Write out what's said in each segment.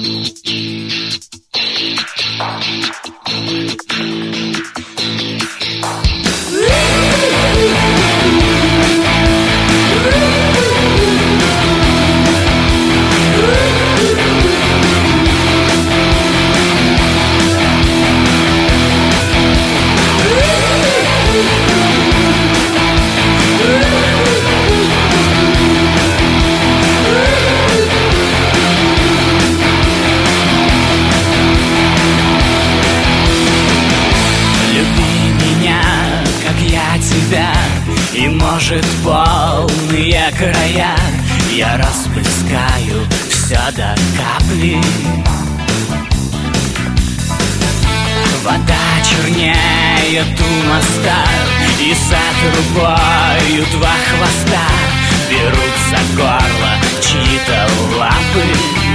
И, может, полные края я расплескаю все до капли. Вода чернеет у моста, и за трубою два хвоста берут за горло чьи-то лапы.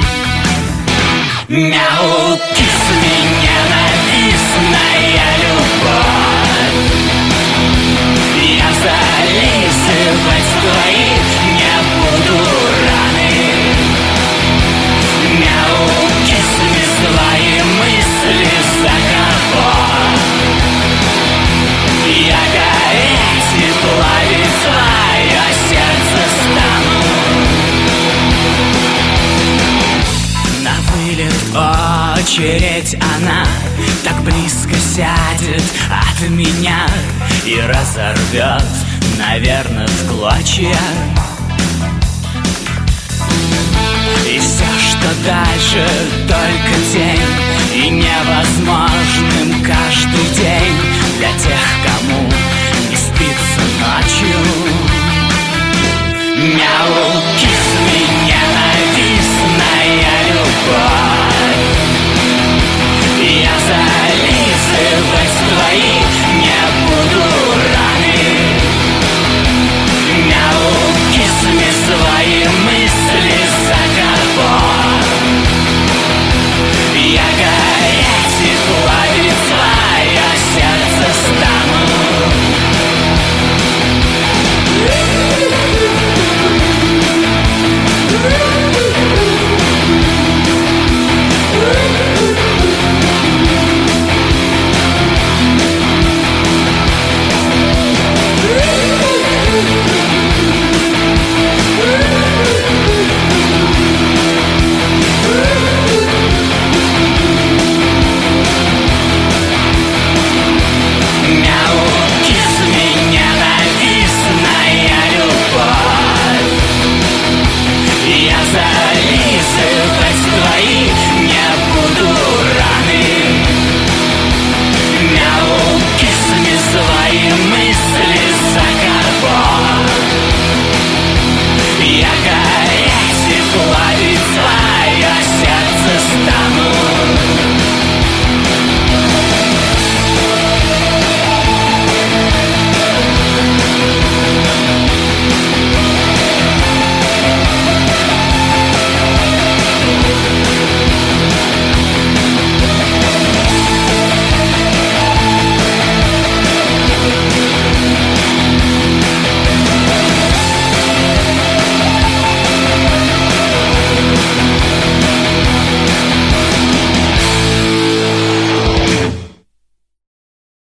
Мяу, кисми, ненавистная любовь, я зализывать твои не буду раны. Мяу, кисми, свои мысли за кого? Я гореть и плавить твое сердце стану. На вылет очередь, она так близко сядет от меня и разорвет, наверное, в клочья. И все, что дальше, только тень, и невозможным каждый день для тех, кому не спится ночью. Мяу, кисми, ненавистная